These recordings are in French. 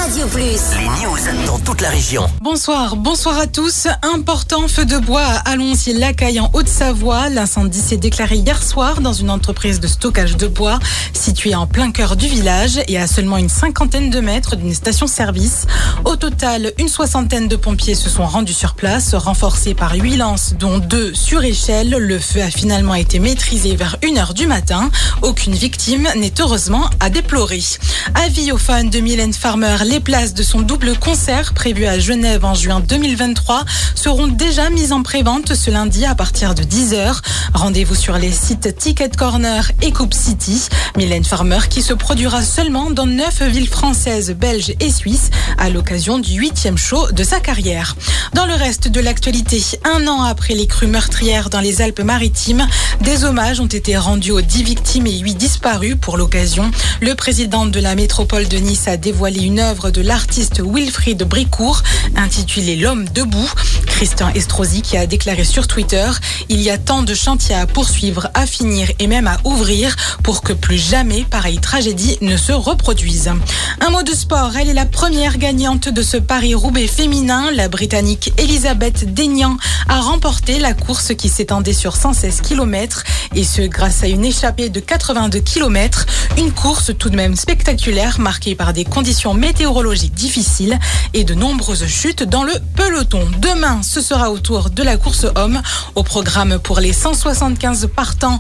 Radio Plus. Les news dans toute la région. Bonsoir à tous. Important feu de bois à Allonzy-Lacaille en Haute-Savoie. L'incendie s'est déclaré hier soir dans une entreprise de stockage de bois située en plein cœur du village et à seulement une cinquantaine de mètres d'une station-service. Au total, une soixantaine de pompiers se sont rendus sur place, renforcés par 8 lances, dont 2 sur échelle. Le feu a finalement été maîtrisé vers 1h du matin. Aucune victime n'est heureusement à déplorer. Avis aux fans de Mylène Farmer, les places de son double concert prévu à Genève en juin 2023 seront déjà mises en prévente ce lundi à partir de 10h. Rendez-vous sur les sites Ticket Corner et Coupe City. Mylène Farmer qui se produira seulement dans 9 villes françaises, belges et suisses à l'occasion du 8e show de sa carrière. Dans le reste de l'actualité, 1 an après les crues meurtrières dans les Alpes-Maritimes, des hommages ont été rendus aux 10 victimes et 8 disparus pour l'occasion. Le président de la métropole de Nice a dévoilé une œuvre de l'artiste Wilfried Bricourt intitulée L'homme debout. Christian Estrosi qui a déclaré sur Twitter « Il y a tant de chantiers à poursuivre, à finir et même à ouvrir pour que plus jamais pareille tragédie ne se reproduise ». Un mot de sport, elle est la première gagnante de ce Paris-Roubaix féminin. La Britannique Elisabeth Deignan a remporté la course qui s'étendait sur 116 km et ce grâce à une échappée de 82 km. Une course tout de même spectaculaire marquée par des conditions météorologiques difficiles et de nombreuses chutes dans le peloton. Demain, ce sera au tour de la course homme. Au programme pour les 175 partants,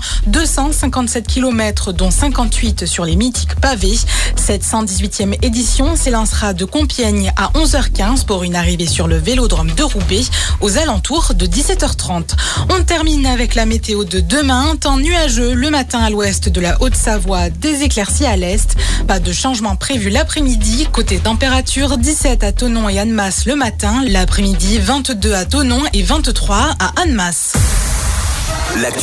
257 km dont 58 sur les mythiques pavés. Cette 118e édition s'élancera de Compiègne à 11h15 pour une arrivée sur le vélodrome de Roubaix aux alentours de 17h30. On termine avec la météo de demain. Temps nuageux le matin à l'ouest de la Haute-Savoie, des éclaircies à l'est. Pas de changement prévu l'après-midi. Côté température, 17 à Thonon et Annemasse le matin. L'après-midi, 22 à Thonon et 23 à Annemasse.